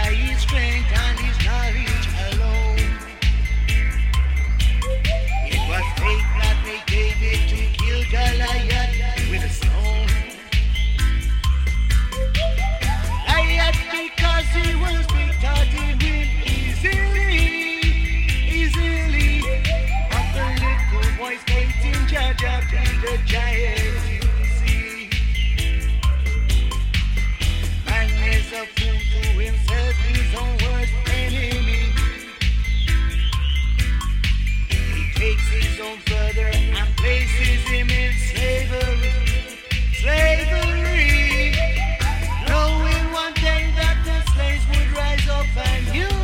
by his strength and his knowledge alone. It was fate that they gave it to kill Goliath with a stone. Goliath, because he was big, thought he'd win easily. But the little boy's fighting Jaja beat the giant, you see. Man is a fool to himself, his own worst enemy. He takes his own brother and places him in slavery. Slavery. Knowing one day that the slaves would rise up and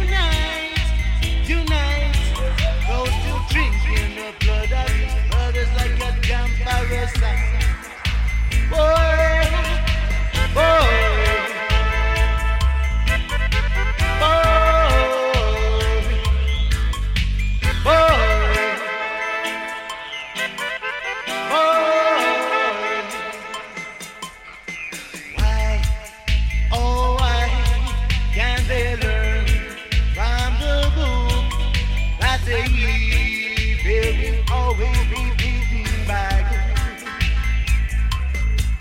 unite. Those still drinking the blood of his brothers like a damn parasite. Boy, boy.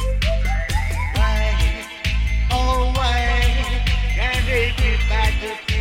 Why, oh why, can't they get back the